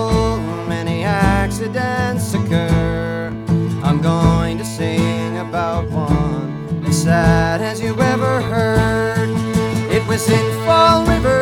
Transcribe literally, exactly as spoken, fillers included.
travel, many accidents occur. I'm going to sing about one as sad as you ever heard. It was in Fall River